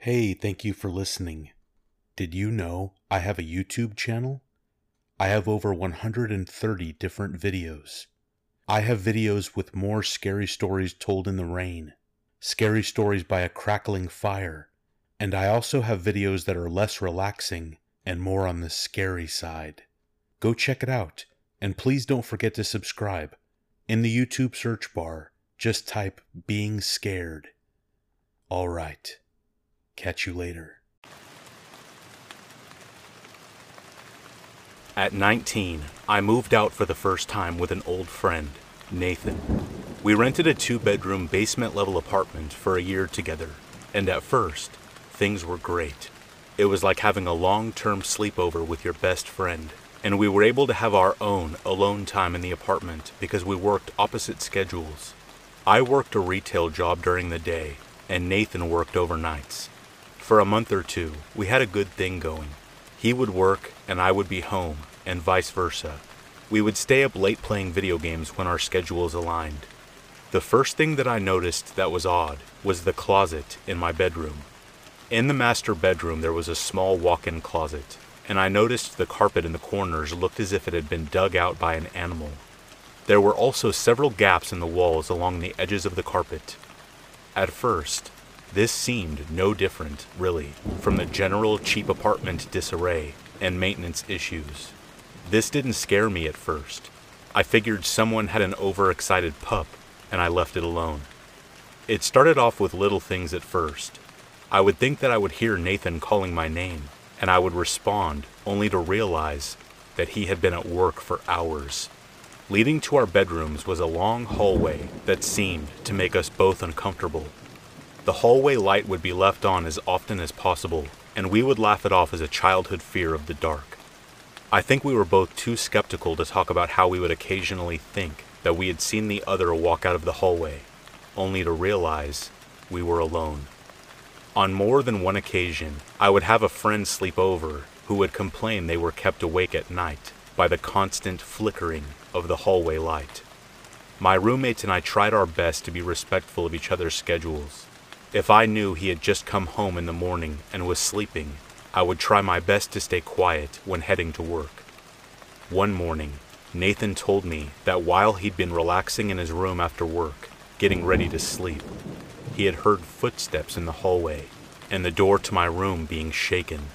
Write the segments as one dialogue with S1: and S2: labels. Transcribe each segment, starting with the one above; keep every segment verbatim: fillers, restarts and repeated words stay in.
S1: Hey, thank you for listening. Did you know I have a YouTube channel? I have over one hundred thirty different videos. I have videos with more scary stories told in the rain, scary stories by a crackling fire, and I also have videos that are less relaxing and more on the scary side. Go check it out, and please don't forget to subscribe. In the YouTube search bar, just type "being scared." All right. Catch you later.
S2: At nineteen, I moved out for the first time with an old friend, Nathan. We rented a two-bedroom basement-level apartment for a year together, and at first, things were great. It was like having a long-term sleepover with your best friend, and we were able to have our own alone time in the apartment because we worked opposite schedules. I worked a retail job during the day, and Nathan worked overnights. For a month or two, we had a good thing going. He would work and I would be home, and vice versa. We would stay up late playing video games when our schedules aligned. The first thing that I noticed that was odd was the closet in my bedroom. In the master bedroom there was a small walk-in closet, and I noticed the carpet in the corners looked as if it had been dug out by an animal. There were also several gaps in the walls along the edges of the carpet. At first, this seemed no different, really, from the general cheap apartment disarray and maintenance issues. This didn't scare me at first. I figured someone had an overexcited pup, and I left it alone. It started off with little things at first. I would think that I would hear Nathan calling my name, and I would respond, only to realize that he had been at work for hours. Leading to our bedrooms was a long hallway that seemed to make us both uncomfortable. The hallway light would be left on as often as possible, and we would laugh it off as a childhood fear of the dark. I think we were both too skeptical to talk about how we would occasionally think that we had seen the other walk out of the hallway, only to realize we were alone. On more than one occasion, I would have a friend sleep over who would complain they were kept awake at night by the constant flickering of the hallway light. My roommates and I tried our best to be respectful of each other's schedules. If I knew he had just come home in the morning and was sleeping, I would try my best to stay quiet when heading to work. One morning, Nathan told me that while he'd been relaxing in his room after work, getting ready to sleep, he had heard footsteps in the hallway and the door to my room being shaken.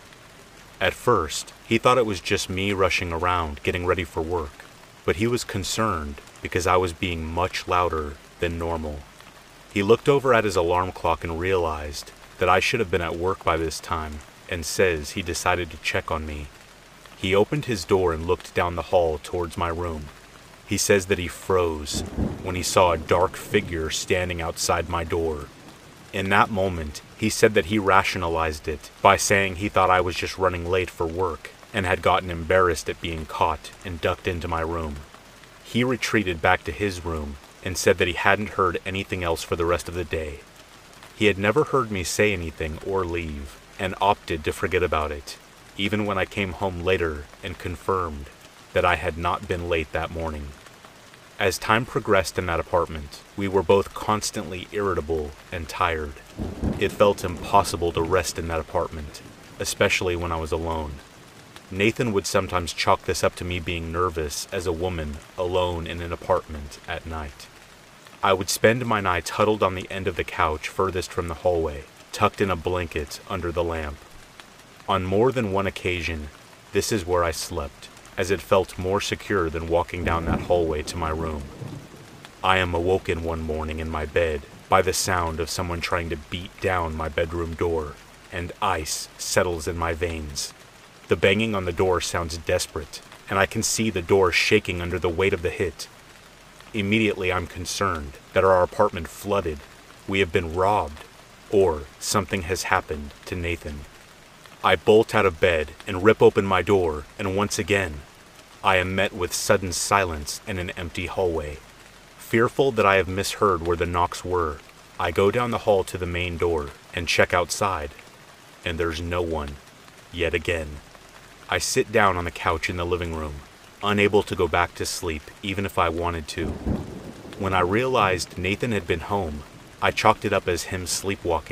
S2: At first, he thought it was just me rushing around getting ready for work, but he was concerned because I was being much louder than normal. He looked over at his alarm clock and realized that I should have been at work by this time, and says he decided to check on me. He opened his door and looked down the hall towards my room. He says that he froze when he saw a dark figure standing outside my door. In that moment, he said that he rationalized it by saying he thought I was just running late for work and had gotten embarrassed at being caught and ducked into my room. He retreated back to his room and said that he hadn't heard anything else for the rest of the day. He had never heard me say anything or leave, and opted to forget about it, even when I came home later and confirmed that I had not been late that morning. As time progressed in that apartment, we were both constantly irritable and tired. It felt impossible to rest in that apartment, especially when I was alone. Nathan would sometimes chalk this up to me being nervous as a woman alone in an apartment at night. I would spend my nights huddled on the end of the couch furthest from the hallway, tucked in a blanket under the lamp. On more than one occasion, this is where I slept, as it felt more secure than walking down that hallway to my room. I am awoken one morning in my bed by the sound of someone trying to beat down my bedroom door, and ice settles in my veins. The banging on the door sounds desperate, and I can see the door shaking under the weight of the hit. Immediately I'm concerned that our apartment flooded, we have been robbed, or something has happened to Nathan. I bolt out of bed and rip open my door, and once again, I am met with sudden silence and an empty hallway. Fearful that I have misheard where the knocks were, I go down the hall to the main door and check outside, and there's no one, yet again. I sit down on the couch in the living room, unable to go back to sleep even if I wanted to. When I realized Nathan had been home, I chalked it up as him sleepwalking,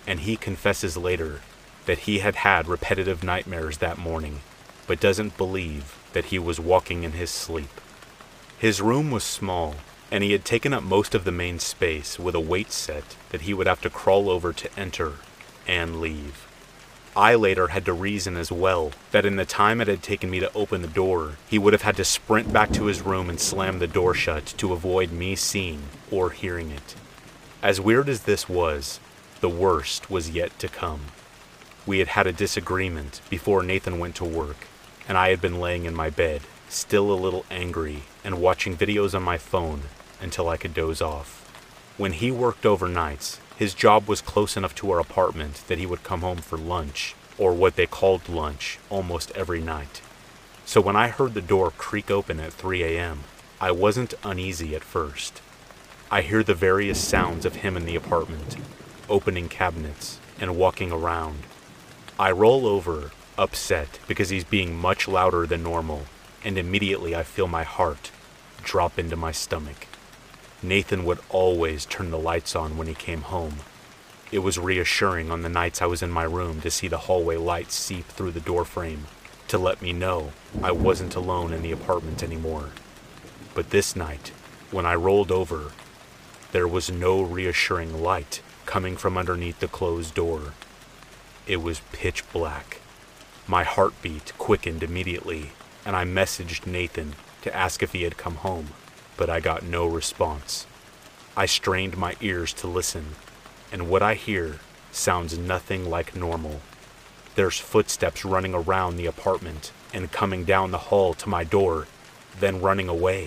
S2: and he confesses later that he had had repetitive nightmares that morning, but doesn't believe that he was walking in his sleep. His room was small, and he had taken up most of the main space with a weight set that he would have to crawl over to enter and leave. I later had to reason as well that in the time it had taken me to open the door, he would have had to sprint back to his room and slam the door shut to avoid me seeing or hearing it. As weird as this was, the worst was yet to come. We had had a disagreement before Nathan went to work, and I had been laying in my bed, still a little angry, and watching videos on my phone until I could doze off. When he worked overnights, his job was close enough to our apartment that he would come home for lunch, or what they called lunch, almost every night. So when I heard the door creak open at three a.m., I wasn't uneasy at first. I hear the various sounds of him in the apartment, opening cabinets and walking around. I roll over, upset because he's being much louder than normal, and immediately I feel my heart drop into my stomach. Nathan would always turn the lights on when he came home. It was reassuring on the nights I was in my room to see the hallway lights seep through the doorframe to let me know I wasn't alone in the apartment anymore. But this night, when I rolled over, there was no reassuring light coming from underneath the closed door. It was pitch black. My heartbeat quickened immediately, and I messaged Nathan to ask if he had come home, but I got no response. I strained my ears to listen, and what I hear sounds nothing like normal. There's footsteps running around the apartment and coming down the hall to my door, then running away.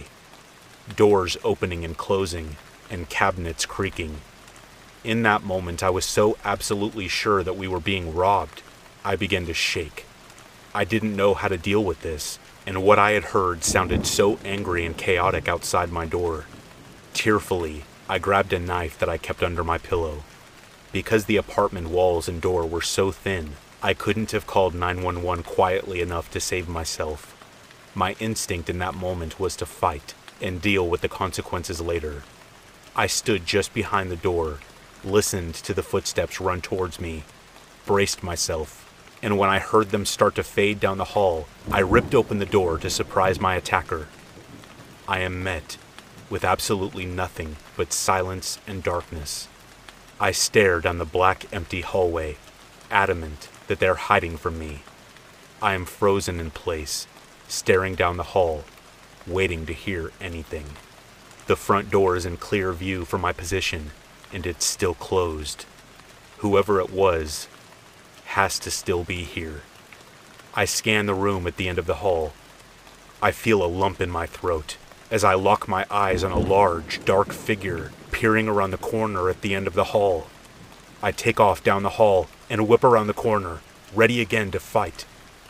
S2: Doors opening and closing, and cabinets creaking. In that moment, I was so absolutely sure that we were being robbed, I began to shake. I didn't know how to deal with this, and what I had heard sounded so angry and chaotic outside my door. Tearfully, I grabbed a knife that I kept under my pillow. Because the apartment walls and door were so thin, I couldn't have called nine one one quietly enough to save myself. My instinct in that moment was to fight and deal with the consequences later. I stood just behind the door, listened to the footsteps run towards me, braced myself, and when I heard them start to fade down the hall, I ripped open the door to surprise my attacker. I am met with absolutely nothing but silence and darkness. I stare down the black, empty hallway, adamant that they're hiding from me. I am frozen in place, staring down the hall, waiting to hear anything. The front door is in clear view from my position, and it's still closed. Whoever it was has to still be here. I scan the room at the end of the hall. I feel a lump in my throat as I lock my eyes on a large, dark figure peering around the corner at the end of the hall. I take off down the hall and whip around the corner, ready again to fight.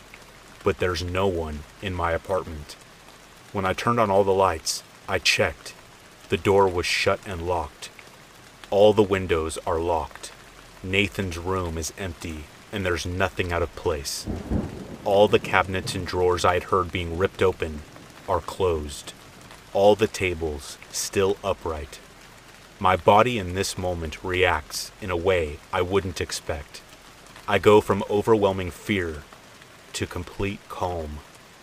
S2: But there's no one in my apartment. When I turned on all the lights, I checked. The door was shut and locked. All the windows are locked. Nathan's room is empty, and there's nothing out of place. All the cabinets and drawers I had heard being ripped open are closed. All the tables still upright. My body in this moment reacts in a way I wouldn't expect. I go from overwhelming fear to complete calm.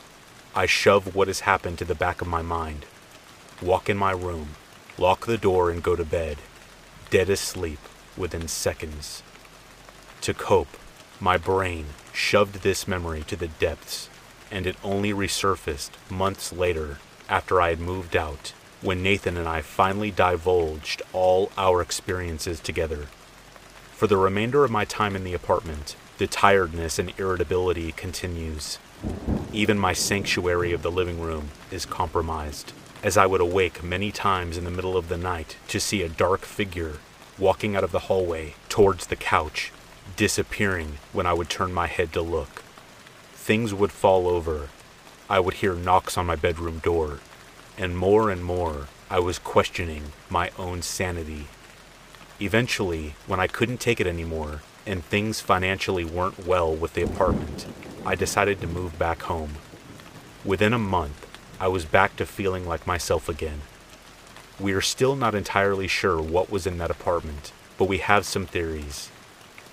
S2: I shove what has happened to the back of my mind, walk in my room, lock the door and go to bed, dead asleep within seconds. To cope, my brain shoved this memory to the depths, and it only resurfaced months later after I had moved out, when Nathan and I finally divulged all our experiences together. For the remainder of my time in the apartment, the tiredness and irritability continues. Even my sanctuary of the living room is compromised, as I would awake many times in the middle of the night to see a dark figure walking out of the hallway towards the couch, disappearing when I would turn my head to look. Things would fall over. I would hear knocks on my bedroom door, and more and more I was questioning my own sanity. Eventually, when I couldn't take it anymore, and things financially weren't well with the apartment, I decided to move back home. Within a month, I was back to feeling like myself again. We are still not entirely sure what was in that apartment, but we have some theories.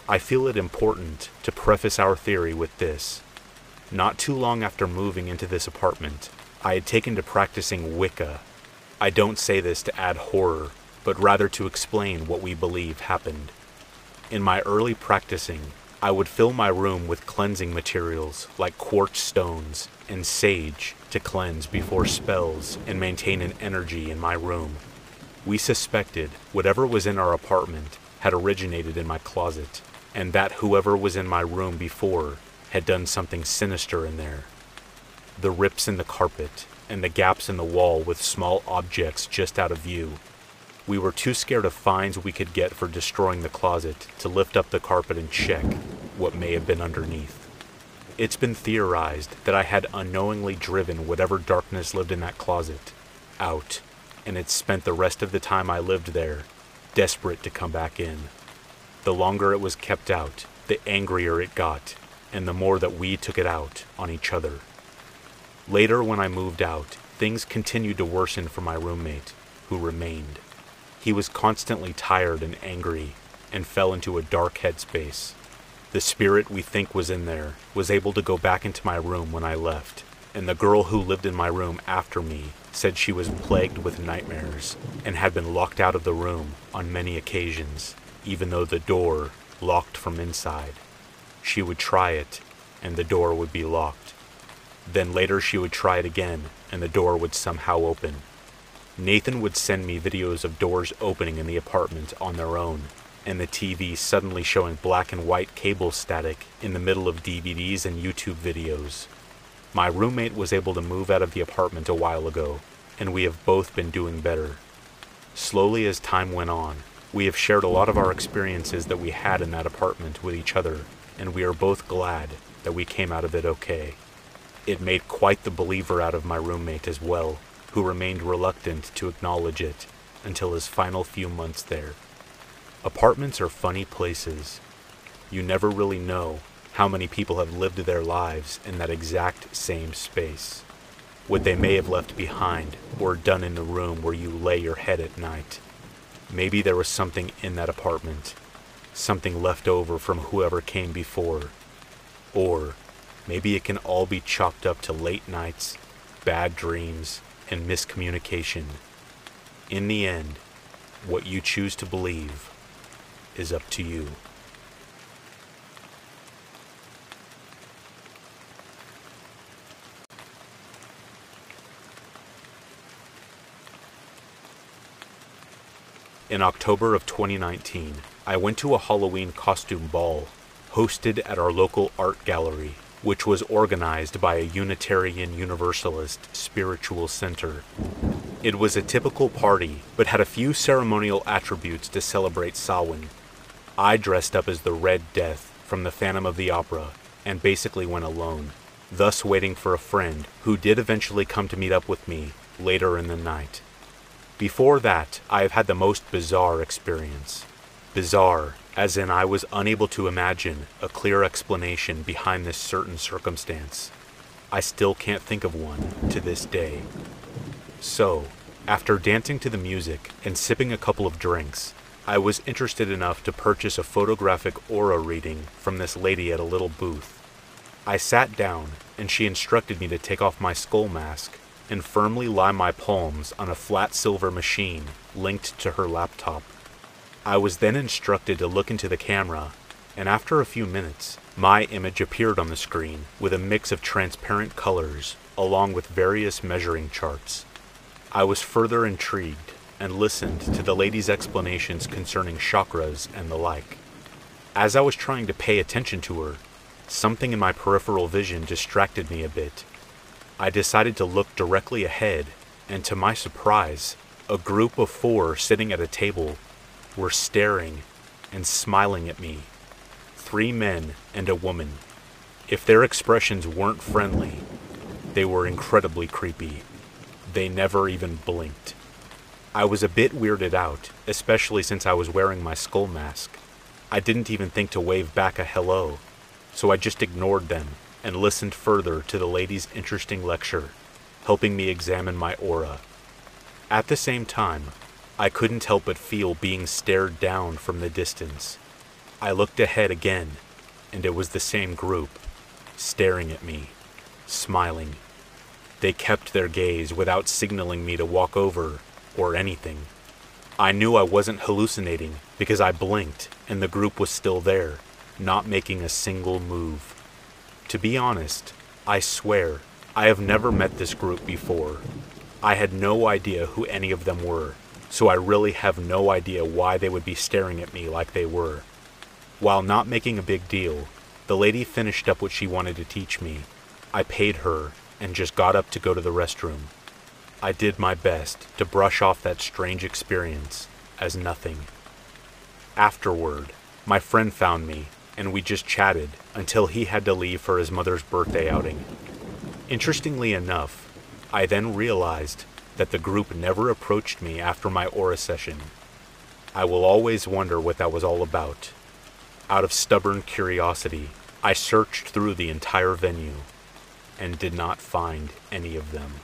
S2: I feel it important to preface our theory with this. Not too long after moving into this apartment, I had taken to practicing Wicca. I don't say this to add horror, but rather to explain what we believe happened. In my early practicing, I would fill my room with cleansing materials like quartz stones and sage to cleanse before spells and maintain an energy in my room. We suspected whatever was in our apartment had originated in my closet, and that whoever was in my room before had done something sinister in there. The rips in the carpet and the gaps in the wall with small objects just out of view. We were too scared of fines we could get for destroying the closet to lift up the carpet and check what may have been underneath. It's been theorized that I had unknowingly driven whatever darkness lived in that closet out, and it spent the rest of the time I lived there, desperate to come back in. The longer it was kept out, the angrier it got, and the more that we took it out on each other. Later, when I moved out, things continued to worsen for my roommate, who remained. He was constantly tired and angry, and fell into a dark headspace. The spirit we think was in there was able to go back into my room when I left, and the girl who lived in my room after me said she was plagued with nightmares and had been locked out of the room on many occasions, even though the door locked from inside. She would try it, and the door would be locked. Then later she would try it again, and the door would somehow open. Nathan would send me videos of doors opening in the apartment on their own, and the T V suddenly showing black and white cable static in the middle of D V Ds and YouTube videos. My roommate was able to move out of the apartment a while ago, and we have both been doing better. Slowly as time went on, we have shared a lot of our experiences that we had in that apartment with each other, and we are both glad that we came out of it okay. It made quite the believer out of my roommate as well, who remained reluctant to acknowledge it until his final few months there. Apartments are funny places. You never really know how many people have lived their lives in that exact same space, what they may have left behind or done in the room where you lay your head at night. Maybe there was something in that apartment, something left over from whoever came before. Or maybe it can all be chalked up to late nights, bad dreams, and miscommunication. In the end, what you choose to believe is up to you. In October of twenty nineteen, I went to a Halloween costume ball hosted at our local art gallery, which was organized by a Unitarian Universalist spiritual center. It was a typical party, but had a few ceremonial attributes to celebrate Samhain. I dressed up as the Red Death from the Phantom of the Opera, and basically went alone, thus waiting for a friend who did eventually come to meet up with me later in the night. Before that, I have had the most bizarre experience. Bizarre, as in I was unable to imagine a clear explanation behind this certain circumstance. I still can't think of one to this day. So, after dancing to the music and sipping a couple of drinks, I was interested enough to purchase a photographic aura reading from this lady at a little booth. I sat down, and she instructed me to take off my skull mask and firmly lie my palms on a flat silver machine linked to her laptop. I was then instructed to look into the camera, and after a few minutes, my image appeared on the screen with a mix of transparent colors along with various measuring charts. I was further intrigued and listened to the lady's explanations concerning chakras and the like. As I was trying to pay attention to her, something in my peripheral vision distracted me a bit. I decided to look directly ahead, and to my surprise, a group of four sitting at a table were staring and smiling at me. Three men and a woman. If their expressions weren't friendly, they were incredibly creepy. They never even blinked. I was a bit weirded out, especially since I was wearing my skull mask. I didn't even think to wave back a hello, so I just ignored them and listened further to the lady's interesting lecture, helping me examine my aura. At the same time, I couldn't help but feel being stared down from the distance. I looked ahead again, and it was the same group, staring at me, smiling. They kept their gaze without signaling me to walk over or anything. I knew I wasn't hallucinating because I blinked and the group was still there, not making a single move. To be honest, I swear, I have never met this group before. I had no idea who any of them were, so I really have no idea why they would be staring at me like they were. While not making a big deal, the lady finished up what she wanted to teach me. I paid her and just got up to go to the restroom. I did my best to brush off that strange experience as nothing. Afterward, my friend found me and we just chatted until he had to leave for his mother's birthday outing. Interestingly enough, I then realized that the group never approached me after my aura session. I will always wonder what that was all about. Out of stubborn curiosity, I searched through the entire venue and did not find any of them.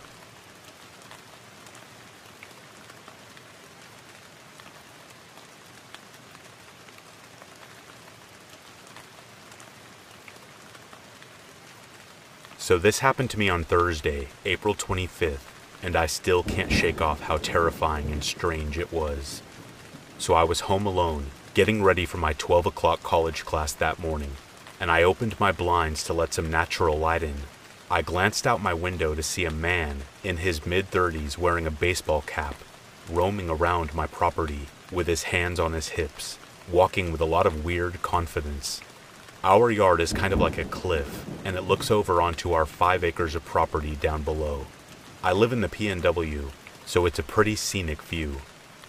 S2: So this happened to me on Thursday, April twenty-fifth, and I still can't shake off how terrifying and strange it was. So I was home alone, getting ready for my twelve o'clock college class that morning, and I opened my blinds to let some natural light in. I glanced out my window to see a man in his mid-thirties wearing a baseball cap, roaming around my property with his hands on his hips, walking with a lot of weird confidence. Our yard is kind of like a cliff, and it looks over onto our five acres of property down below. I live in the P N W, so it's a pretty scenic view.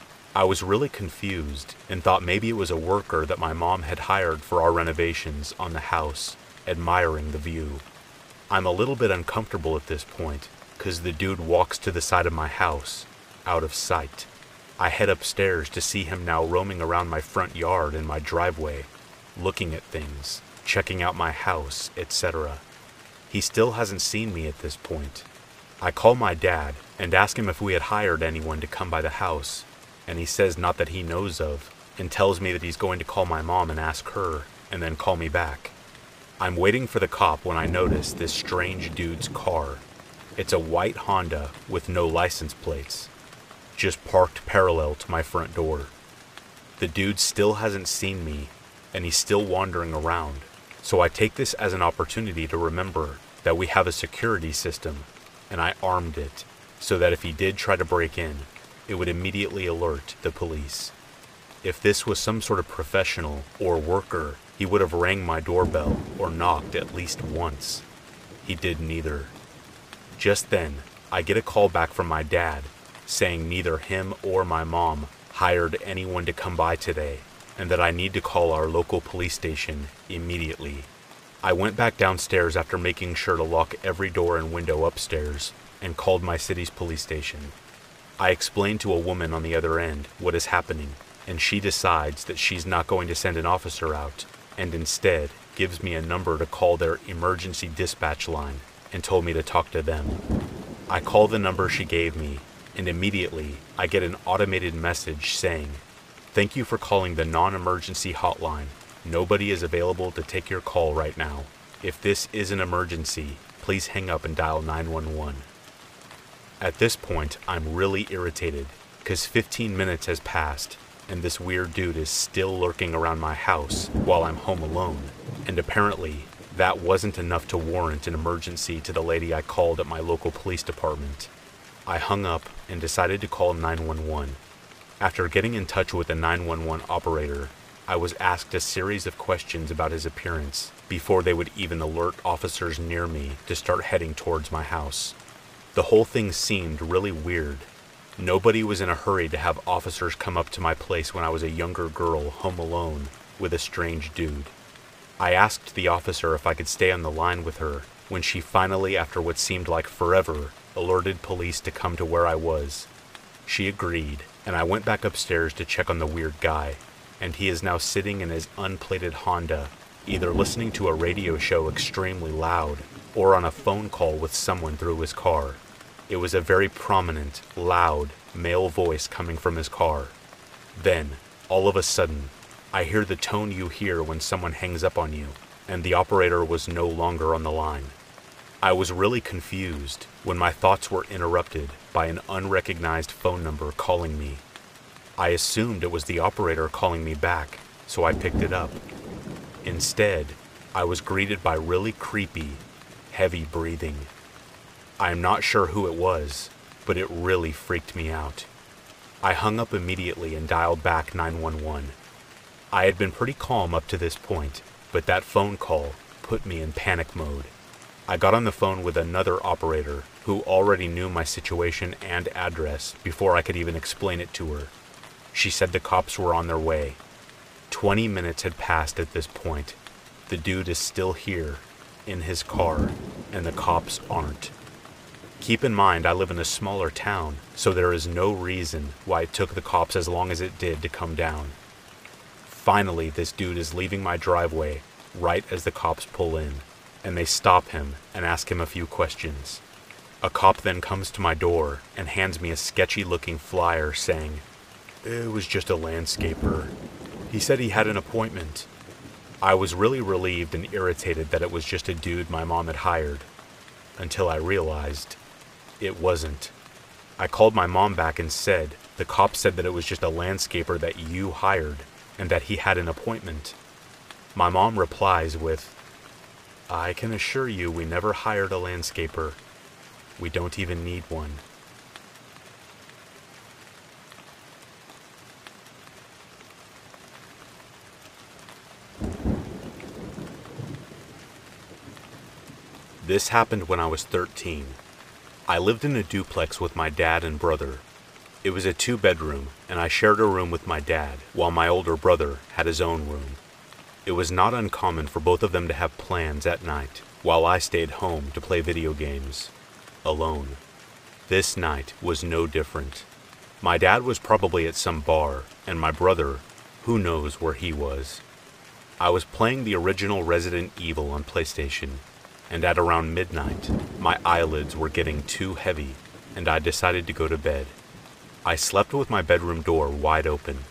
S2: I was really confused and thought maybe it was a worker that my mom had hired for our renovations on the house, admiring the view. I'm a little bit uncomfortable at this point, cause the dude walks to the side of my house, out of sight. I head upstairs to see him now roaming around my front yard and my driveway, looking at things, checking out my house, et cetera. He still hasn't seen me at this point. I call my dad and ask him if we had hired anyone to come by the house, and he says not that he knows of, and tells me that he's going to call my mom and ask her, and then call me back. I'm waiting for the cop when I notice this strange dude's car. It's a white Honda with no license plates, just parked parallel to my front door. The dude still hasn't seen me, and he's still wandering around, so I take this as an opportunity to remember that we have a security system, and I armed it so that if he did try to break in, it would immediately alert the police. If this was some sort of professional or worker, he would have rang my doorbell or knocked at least once. He did neither. Just then, I get a call back from my dad saying neither him or my mom hired anyone to come by today, and that I need to call our local police station immediately. I went back downstairs after making sure to lock every door and window upstairs and called my city's police station. I explained to a woman on the other end what is happening, and she decides that she's not going to send an officer out, and instead gives me a number to call their emergency dispatch line and told me to talk to them. I call the number she gave me, and immediately I get an automated message saying, "Thank you for calling the non-emergency hotline. Nobody is available to take your call right now. If this is an emergency, please hang up and dial nine one one. At this point, I'm really irritated, because fifteen minutes has passed, and this weird dude is still lurking around my house while I'm home alone, and apparently that wasn't enough to warrant an emergency to the lady I called at my local police department. I hung up and decided to call nine one one. After getting in touch with the nine one one operator, I was asked a series of questions about his appearance before they would even alert officers near me to start heading towards my house. The whole thing seemed really weird. Nobody was in a hurry to have officers come up to my place when I was a younger girl home alone with a strange dude. I asked the officer if I could stay on the line with her when she finally, after what seemed like forever, alerted police to come to where I was. She agreed, and I went back upstairs to check on the weird guy, and he is now sitting in his unplated Honda, either listening to a radio show extremely loud or on a phone call with someone through his car. It was a very prominent, loud, male voice coming from his car. Then, all of a sudden, I hear the tone you hear when someone hangs up on you, and the operator was no longer on the line. I was really confused when my thoughts were interrupted by an unrecognized phone number calling me. I assumed it was the operator calling me back, so I picked it up. Instead, I was greeted by really creepy, heavy breathing. I am not sure who it was, but it really freaked me out. I hung up immediately and dialed back nine one one. I had been pretty calm up to this point, but that phone call put me in panic mode. I got on the phone with another operator who already knew my situation and address before I could even explain it to her. She said the cops were on their way. Twenty minutes had passed at this point. The dude is still here, in his car, and the cops aren't. Keep in mind, I live in a smaller town, so there is no reason why it took the cops as long as it did to come down. Finally, this dude is leaving my driveway right as the cops pull in, and they stop him and ask him a few questions. A cop then comes to my door and hands me a sketchy-looking flyer saying, "It was just a landscaper. He said he had an appointment." I was really relieved and irritated that it was just a dude my mom had hired, until I realized it wasn't. I called my mom back and said, the cop said that it was just a landscaper that you hired, and that he had an appointment. My mom replies with, "I can assure you we never hired a landscaper. We don't even need one." This happened when I was thirteen. I lived in a duplex with my dad and brother. It was a two-bedroom, and I shared a room with my dad, while my older brother had his own room. It was not uncommon for both of them to have plans at night, while I stayed home to play video games, alone. This night was no different. My dad was probably at some bar, and my brother, who knows where he was. I was playing the original Resident Evil on PlayStation, and at around midnight, my eyelids were getting too heavy, and I decided to go to bed. I slept with my bedroom door wide open.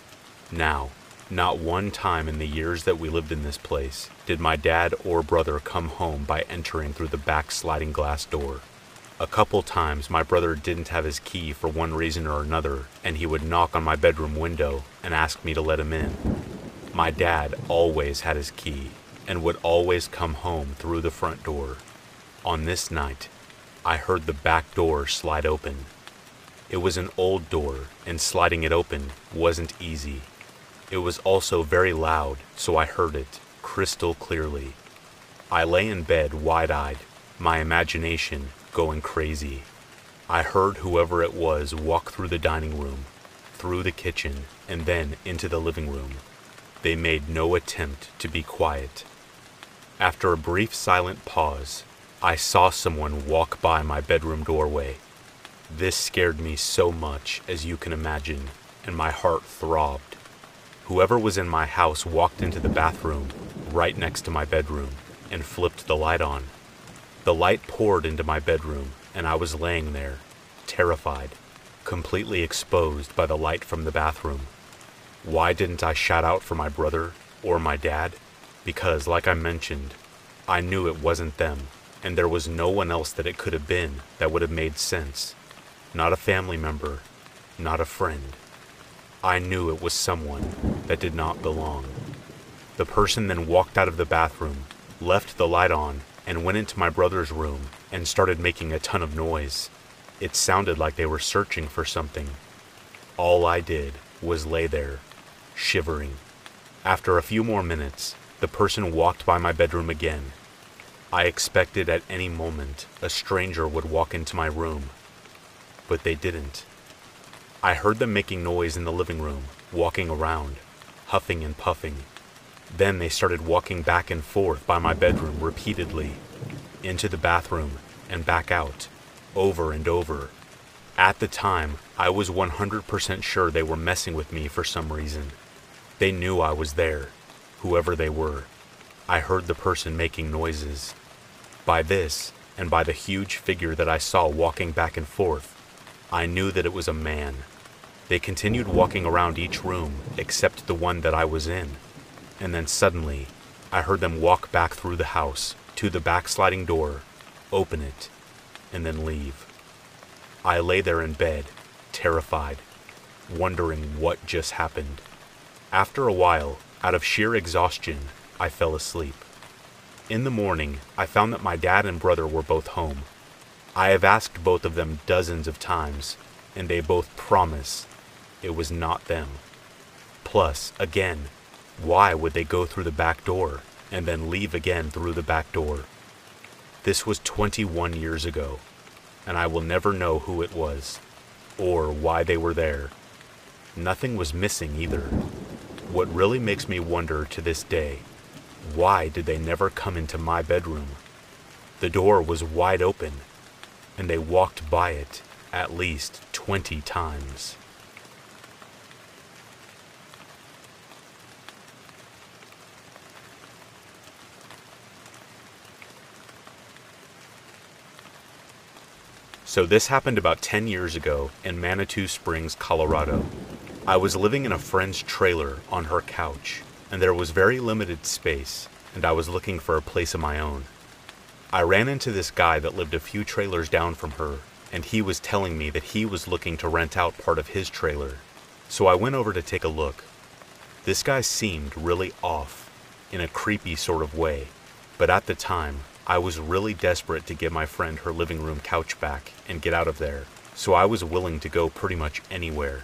S2: Now, not one time in the years that we lived in this place did my dad or brother come home by entering through the back sliding glass door. A couple times my brother didn't have his key for one reason or another, and he would knock on my bedroom window and ask me to let him in. My dad always had his key, and would always come home through the front door. On this night, I heard the back door slide open. It was an old door, and sliding it open wasn't easy. It was also very loud, so I heard it crystal clearly. I lay in bed wide-eyed, my imagination going crazy. I heard whoever it was walk through the dining room, through the kitchen, and then into the living room. They made no attempt to be quiet. After a brief silent pause, I saw someone walk by my bedroom doorway. This scared me so much, as you can imagine, and my heart throbbed. Whoever was in my house walked into the bathroom, right next to my bedroom, and flipped the light on. The light poured into my bedroom, and I was laying there, terrified, completely exposed by the light from the bathroom. Why didn't I shout out for my brother or my dad? Because, like I mentioned, I knew it wasn't them, and there was no one else that it could have been that would have made sense. Not a family member, not a friend. I knew it was someone that did not belong. The person then walked out of the bathroom, left the light on, and went into my brother's room and started making a ton of noise. It sounded like they were searching for something. All I did was lay there, shivering. After a few more minutes, the person walked by my bedroom again. I expected at any moment a stranger would walk into my room, but they didn't. I heard them making noise in the living room, walking around, huffing and puffing. Then they started walking back and forth by my bedroom repeatedly, into the bathroom and back out, over and over. At the time, I was one hundred percent sure they were messing with me for some reason. They knew I was there, whoever they were. I heard the person making noises. By this, and by the huge figure that I saw walking back and forth, I knew that it was a man. They continued walking around each room except the one that I was in, and then suddenly, I heard them walk back through the house to the backsliding door, open it, and then leave. I lay there in bed, terrified, wondering what just happened. After a while, out of sheer exhaustion, I fell asleep. In the morning, I found that my dad and brother were both home. I have asked both of them dozens of times, and they both promise it was not them. Plus, again, why would they go through the back door and then leave again through the back door? This was twenty-one years ago, and I will never know who it was, or why they were there. Nothing was missing either. What really makes me wonder to this day, why did they never come into my bedroom? The door was wide open, and they walked by it at least twenty times. So this happened about ten years ago in Manitou Springs, Colorado. I was living in a friend's trailer on her couch, and there was very limited space, and I was looking for a place of my own. I ran into this guy that lived a few trailers down from her, and he was telling me that he was looking to rent out part of his trailer. So I went over to take a look. This guy seemed really off, in a creepy sort of way, but at the time, I was really desperate to give my friend her living room couch back and get out of there, so I was willing to go pretty much anywhere.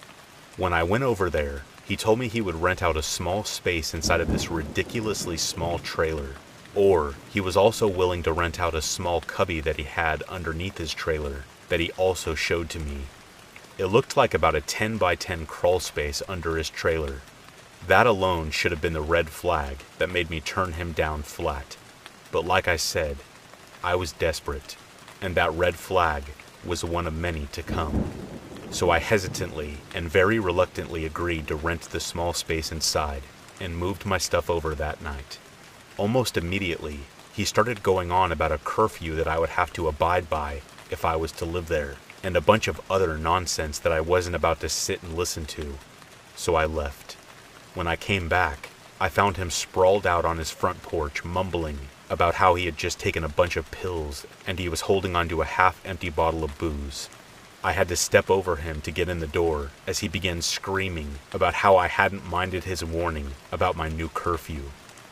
S2: When I went over there, he told me he would rent out a small space inside of this ridiculously small trailer, or he was also willing to rent out a small cubby that he had underneath his trailer that he also showed to me. It looked like about a ten by ten crawl space under his trailer. That alone should have been the red flag that made me turn him down flat. But like I said, I was desperate, and that red flag was one of many to come. So I hesitantly and very reluctantly agreed to rent the small space inside and moved my stuff over that night. Almost immediately, he started going on about a curfew that I would have to abide by if I was to live there, and a bunch of other nonsense that I wasn't about to sit and listen to. So I left. When I came back, I found him sprawled out on his front porch mumbling about how he had just taken a bunch of pills and he was holding onto a half-empty bottle of booze. I had to step over him to get in the door as he began screaming about how I hadn't minded his warning about my new curfew.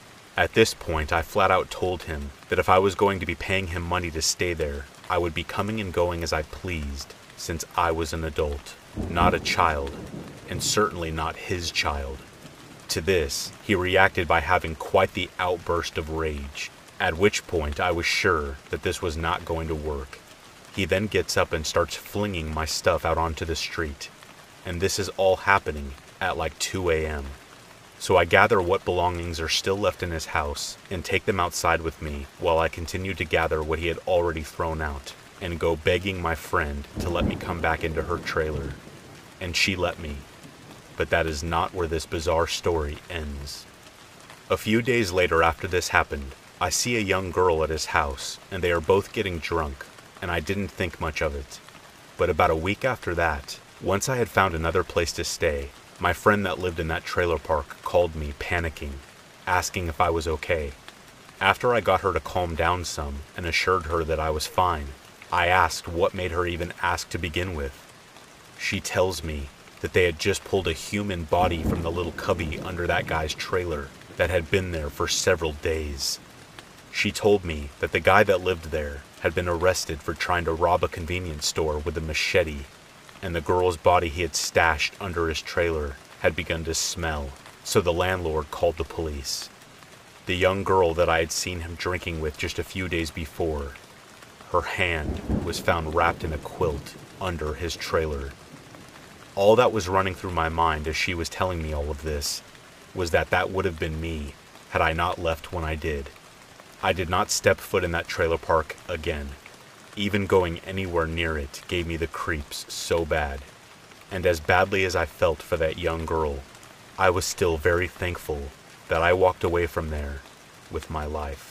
S2: At this point, I flat out told him that if I was going to be paying him money to stay there, I would be coming and going as I pleased, since I was an adult, not a child, and certainly not his child. To this, he reacted by having quite the outburst of rage, at which point I was sure that this was not going to work. He then gets up and starts flinging my stuff out onto the street, and this is all happening at like two a m So I gather what belongings are still left in his house and take them outside with me while I continue to gather what he had already thrown out and go begging my friend to let me come back into her trailer. And she let me. But that is not where this bizarre story ends. A few days later after this happened, I see a young girl at his house, and they are both getting drunk, and I didn't think much of it. But about a week after that, once I had found another place to stay, my friend that lived in that trailer park called me panicking, asking if I was okay. After I got her to calm down some and assured her that I was fine, I asked what made her even ask to begin with. She tells me that they had just pulled a human body from the little cubby under that guy's trailer that had been there for several days. She told me that the guy that lived there had been arrested for trying to rob a convenience store with a machete, and the girl's body he had stashed under his trailer had begun to smell, so the landlord called the police. The young girl that I had seen him drinking with just a few days before, her hand was found wrapped in a quilt under his trailer. All that was running through my mind as she was telling me all of this was that that would have been me had I not left when I did. I did not step foot in that trailer park again. Even going anywhere near it gave me the creeps so bad. And as badly as I felt for that young girl, I was still very thankful that I walked away from there with my life.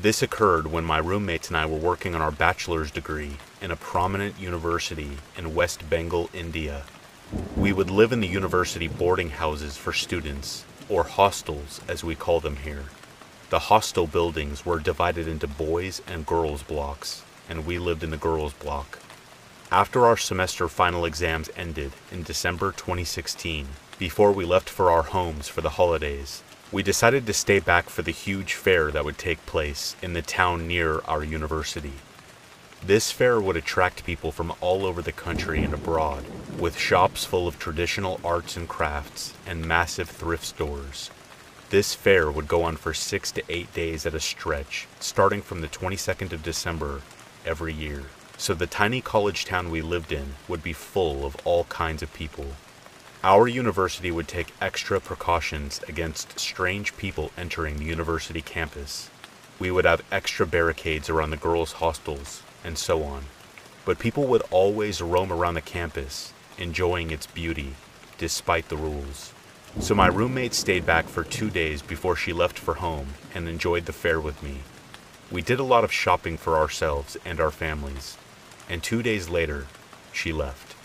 S2: This occurred when my roommates and I were working on our bachelor's degree in a prominent university in West Bengal, India. We would live in the university boarding houses for students, or hostels as we call them here. The hostel buildings were divided into boys and girls blocks, and we lived in the girls block. After our semester final exams ended in December twenty sixteen, before we left for our homes for the holidays, we decided to stay back for the huge fair that would take place in the town near our university. This fair would attract people from all over the country and abroad, with shops full of traditional arts and crafts and massive thrift stores. This fair would go on for six to eight days at a stretch, starting from the twenty-second of December every year. So the tiny college town we lived in would be full of all kinds of people. Our university would take extra precautions against strange people entering the university campus. We would have extra barricades around the girls' hostels, and so on. But people would always roam around the campus, enjoying its beauty, despite the rules. So my roommate stayed back for two days before she left for home and enjoyed the fair with me. We did a lot of shopping for ourselves and our families, and two days later, she left.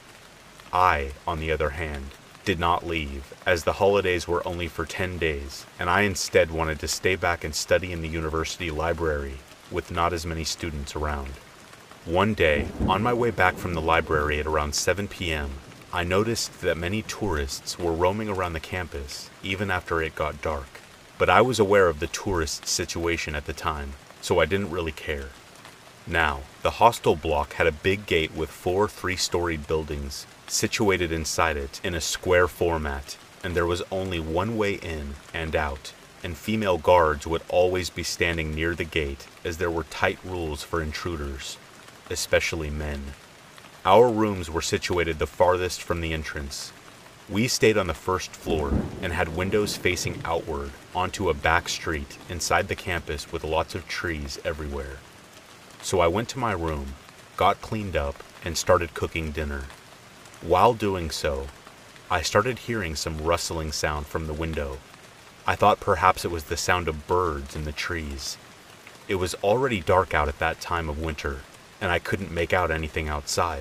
S2: I, on the other hand, did not leave, as the holidays were only for ten days, and I instead wanted to stay back and study in the university library with not as many students around. One day, on my way back from the library at around seven p m, I noticed that many tourists were roaming around the campus even after it got dark. But I was aware of the tourist situation at the time, so I didn't really care. Now, the hostel block had a big gate with four three-storied buildings situated inside it in a square format, and there was only one way in and out, and female guards would always be standing near the gate as there were tight rules for intruders, especially men. Our rooms were situated the farthest from the entrance. We stayed on the first floor and had windows facing outward onto a back street inside the campus with lots of trees everywhere. So I went to my room, got cleaned up, and started cooking dinner. While doing so, I started hearing some rustling sound from the window. I thought perhaps it was the sound of birds in the trees. It was already dark out at that time of winter, and I couldn't make out anything outside.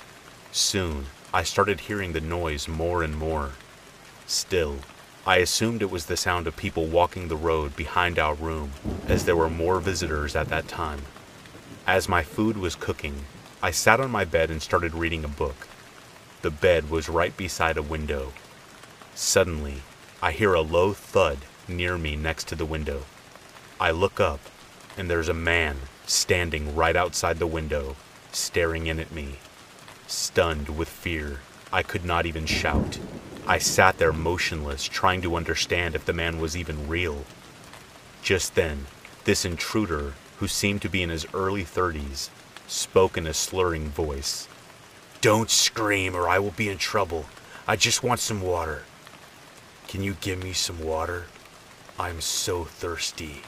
S2: Soon, I started hearing the noise more and more. Still, I assumed it was the sound of people walking the road behind our room, as there were more visitors at that time. As my food was cooking, I sat on my bed and started reading a book. The bed was right beside a window. Suddenly, I hear a low thud near me next to the window. I look up, and there's a man standing right outside the window, staring in at me. Stunned with fear, I could not even shout. I sat there motionless, trying to understand if the man was even real. Just then, this intruder, who seemed to be in his early thirties, spoke in a slurring voice. "Don't scream or I will be in trouble. I just want some water. Can you give me some water? I'm so thirsty."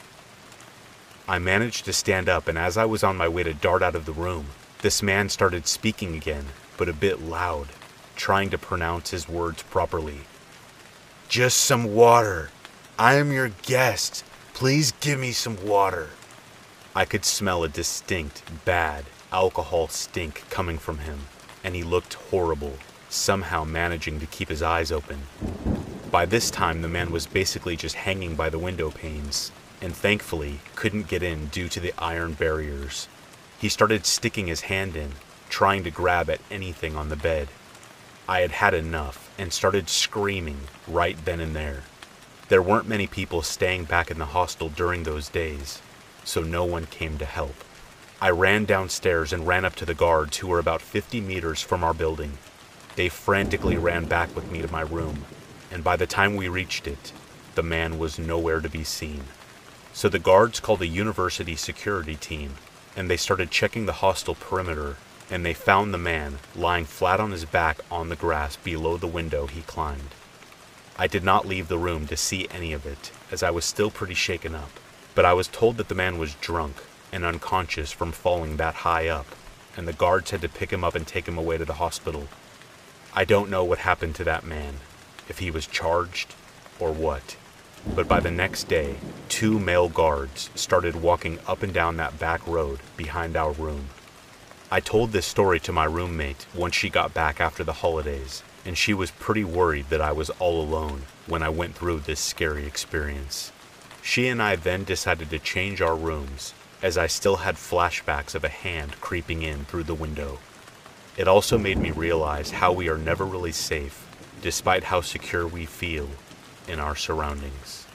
S2: I managed to stand up, and as I was on my way to dart out of the room, this man started speaking again, but a bit loud, trying to pronounce his words properly. "Just some water. I am your guest. Please give me some water." I could smell a distinct, bad alcohol stink coming from him, and he looked horrible, somehow managing to keep his eyes open. By this time, the man was basically just hanging by the window panes, and thankfully couldn't get in due to the iron barriers. He started sticking his hand in, trying to grab at anything on the bed. I had had enough and started screaming right then and there. There weren't many people staying back in the hostel during those days, so no one came to help. I ran downstairs and ran up to the guards, who were about fifty meters from our building. They frantically ran back with me to my room, and by the time we reached it, the man was nowhere to be seen. So the guards called a university security team, and they started checking the hostel perimeter, and they found the man lying flat on his back on the grass below the window he climbed. I did not leave the room to see any of it, as I was still pretty shaken up, but I was told that the man was drunk and unconscious from falling that high up, and the guards had to pick him up and take him away to the hospital. I don't know what happened to that man, if he was charged or what. but by the next day, two male guards started walking up and down that back road behind our room. I told this story to my roommate once she got back after the holidays, and she was pretty worried that I was all alone when I went through this scary experience. She and I then decided to change our rooms, as I still had flashbacks of a hand creeping in through the window. It also made me realize how we are never really safe, despite how secure we feel in our surroundings.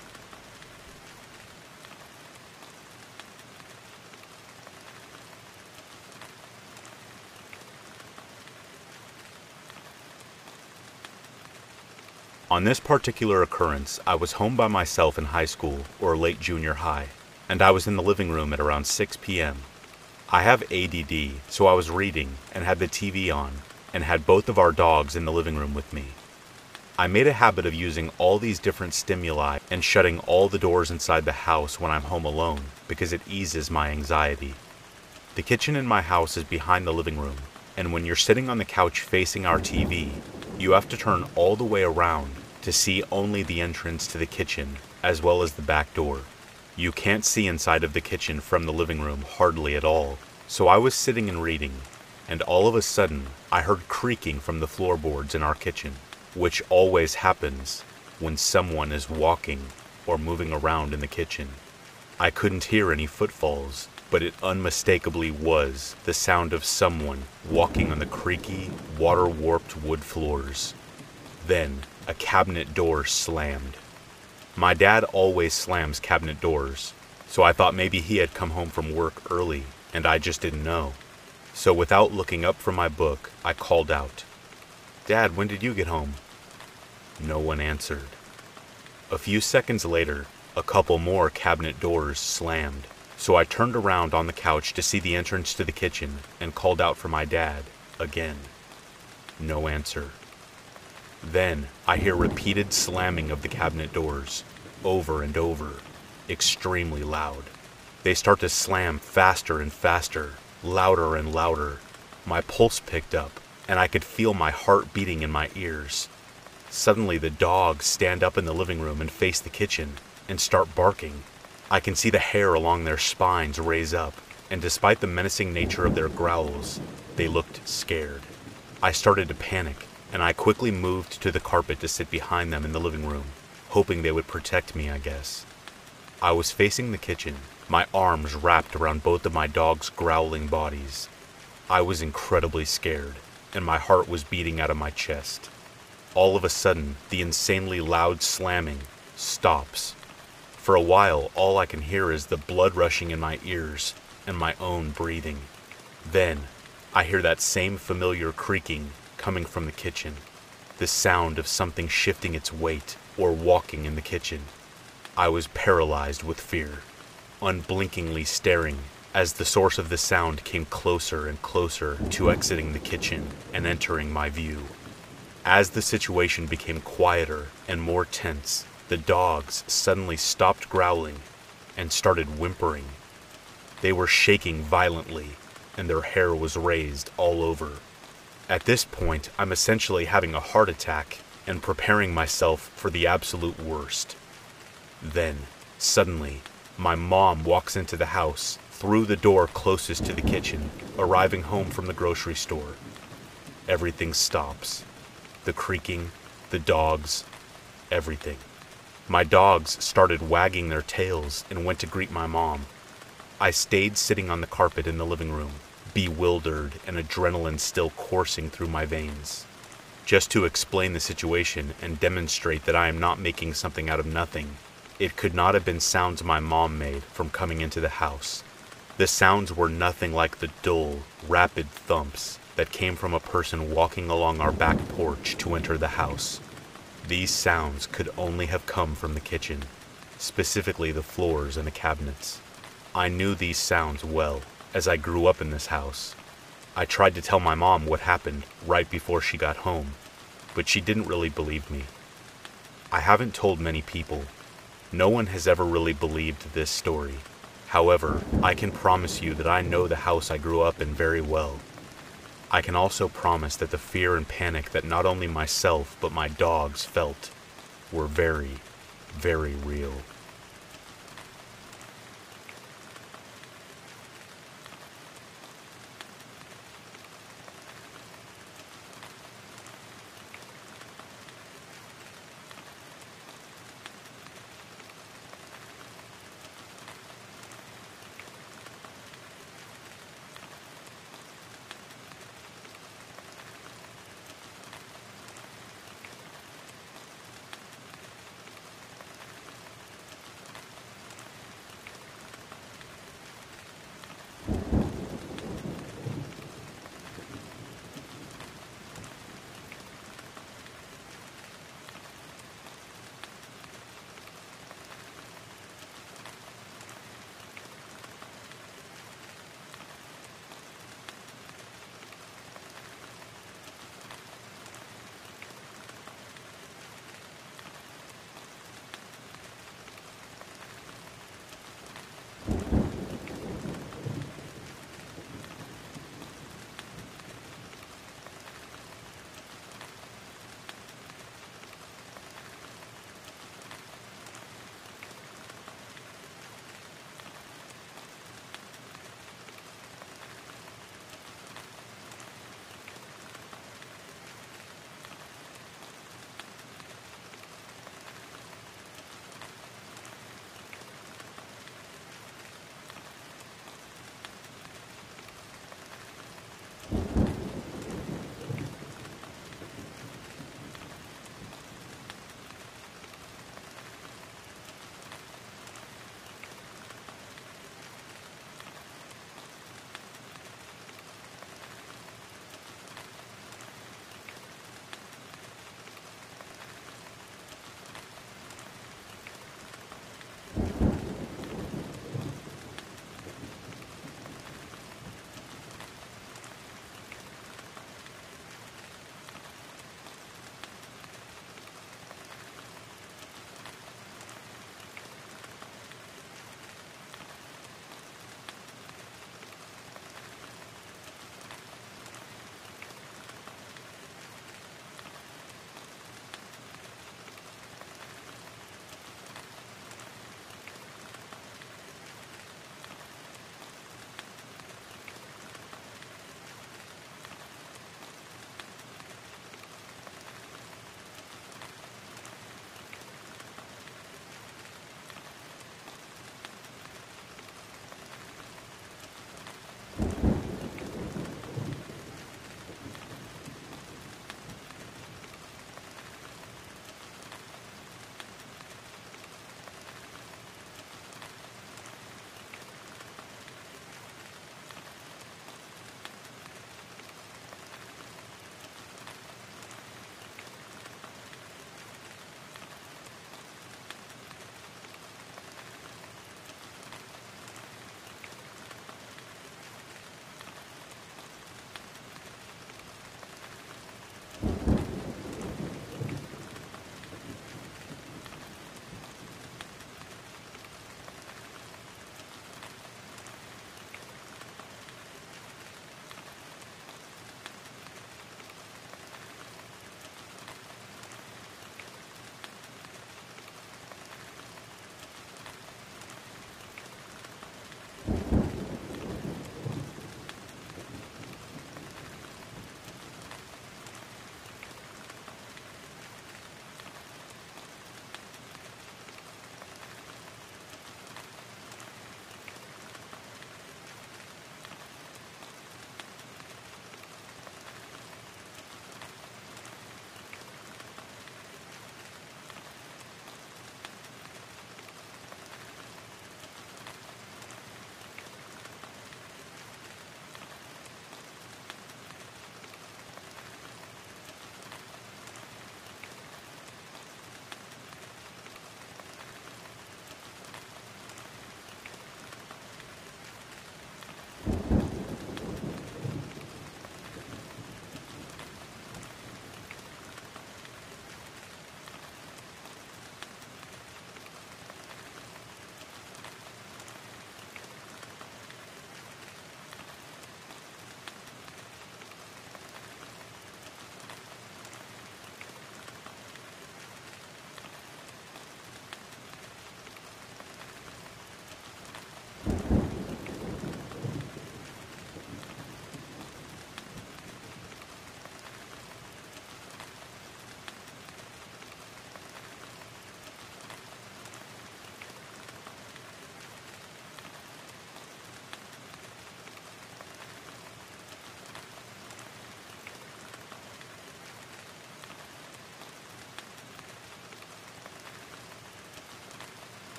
S2: On this particular occurrence, I was home by myself in high school or late junior high, and I was in the living room at around six p m I have A D D, so I was reading and had the T V on and had both of our dogs in the living room with me. I made a habit of using all these different stimuli and shutting all the doors inside the house when I'm home alone because it eases my anxiety. The kitchen in my house is behind the living room, and when you're sitting on the couch facing our T V, you have to turn all the way around to see only the entrance to the kitchen as well as the back door. You can't see inside of the kitchen from the living room hardly at all. So I was sitting and reading, and all of a sudden I heard creaking from the floorboards in our kitchen, which always happens when someone is walking or moving around in the kitchen. I couldn't hear any footfalls, but it unmistakably was the sound of someone walking on the creaky, water-warped wood floors. Then, a cabinet door slammed. My dad always slams cabinet doors, so I thought maybe he had come home from work early and I just didn't know. So without looking up from my book, I called out, "Dad, when did you get home?" No one answered. A few seconds later, a couple more cabinet doors slammed, so I turned around on the couch to see the entrance to the kitchen and called out for my dad again. No answer. Then I hear repeated slamming of the cabinet doors, over and over, extremely loud. They start to slam faster and faster, louder and louder. My pulse picked up, and I could feel my heart beating in my ears. Suddenly the dogs stand up in the living room and face the kitchen, and start barking. I can see the hair along their spines raise up, and despite the menacing nature of their growls, they looked scared. I started to panic, and I quickly moved to the carpet to sit behind them in the living room, hoping they would protect me, I guess. I was facing the kitchen, my arms wrapped around both of my dogs' growling bodies. I was incredibly scared, and my heart was beating out of my chest. All of a sudden, the insanely loud slamming stops. For a while, all I can hear is the blood rushing in my ears and my own breathing. Then, I hear that same familiar creaking coming from the kitchen, the sound of something shifting its weight or walking in the kitchen. I was paralyzed with fear, unblinkingly staring as the source of the sound came closer and closer to exiting the kitchen and entering my view. As the situation became quieter and more tense, the dogs suddenly stopped growling and started whimpering. They were shaking violently, and their hair was raised all over. At this point, I'm essentially having a heart attack and preparing myself for the absolute worst. Then, suddenly, my mom walks into the house through the door closest to the kitchen, arriving home from the grocery store. Everything stops. The creaking, the dogs, everything. My dogs started wagging their tails and went to greet my mom. I stayed sitting on the carpet in the living room, bewildered and adrenaline still coursing through my veins. Just to explain the situation and demonstrate that I am not making something out of nothing, it could not have been sounds my mom made from coming into the house. The sounds were nothing like the dull, rapid thumps that came from a person walking along our back porch to enter the house. These sounds could only have come from the kitchen, specifically the floors and the cabinets. I knew these sounds well, as I grew up in this house. I tried to tell my mom what happened right before she got home, but she didn't really believe me. I haven't told many people. No one has ever really believed this story. However, I can promise you that I know the house I grew up in very well. I can also promise that the fear and panic that not only myself but my dogs felt were very, very real.